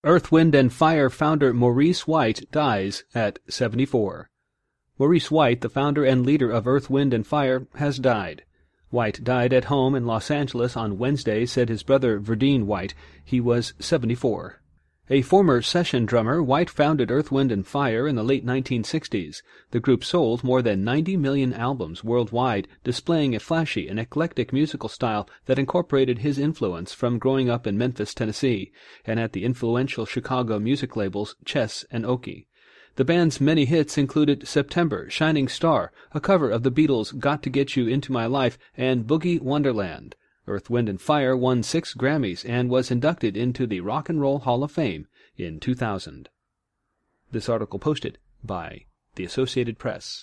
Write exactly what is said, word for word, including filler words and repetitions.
Earth, Wind and Fire founder Maurice White dies at seventy-four. Maurice White, the founder and leader of Earth, Wind and Fire, has died. White died at home in Los Angeles on Wednesday, said his brother Verdine White. He was seventy-four. A former session drummer, White founded Earth, Wind and Fire in the late nineteen sixties. The group sold more than ninety million albums worldwide, displaying a flashy and eclectic musical style that incorporated his influence from growing up in Memphis, Tennessee, and at the influential Chicago music labels Chess and Oki. The band's many hits included September, Shining Star, a cover of the Beatles' Got to Get You Into My Life, and Boogie Wonderland. Earth, Wind and Fire won six Grammys and was inducted into the Rock and Roll Hall of Fame in two thousand. This article posted by the Associated Press.